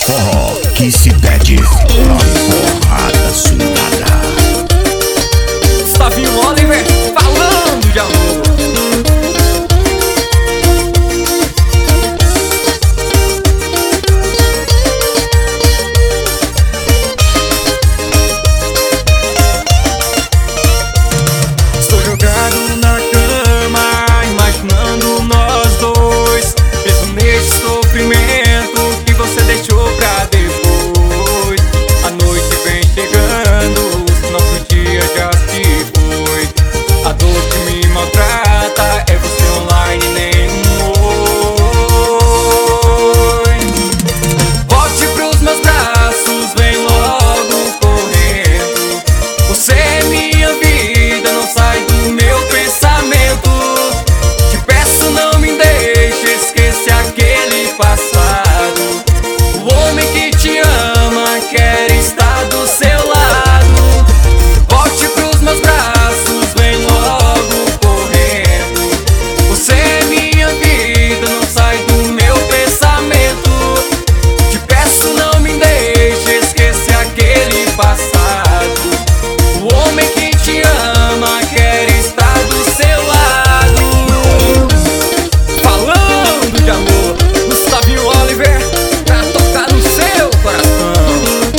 forró que se pede a porrada soldada. Gustavinho Oliver falando de amor. Estou jogado na cama, imaginando nós dois, preso nesse sofrimento que você deixou pra depois. A noite vem chegando, nosso dia já se foi. A dor que me maltrata é você online, nenhum oi. Volte pros meus braços, vem logo correndo. Você é minha vida, não sai do meu pensamento. Te peço, não me deixe esquecer aquele passado. O homem que te ama quer estar do seu lado. Volte pros meus braços, vem logo correndo. Você é minha vida, não sai do meu pensamento. Te peço, não me deixe esquecer aquele passado. O homem que te ama quer estar do seu lado. Falando de amor, Gustavinho Oliver, pra tocar no seu coração.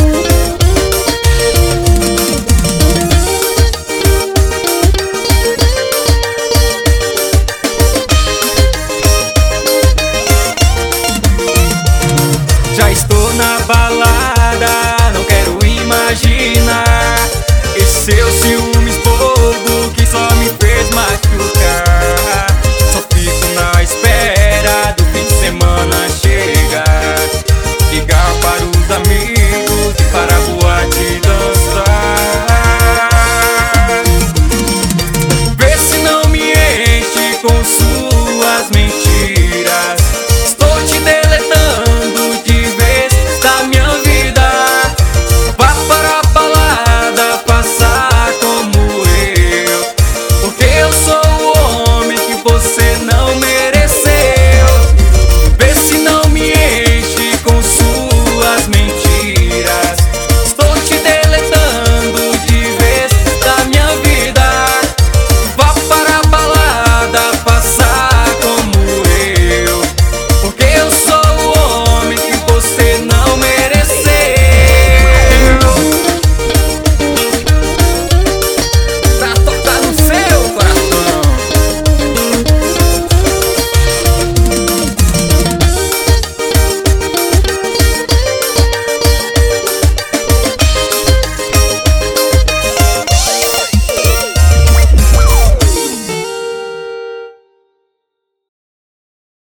Já estou na balada, não quero imaginar esse seu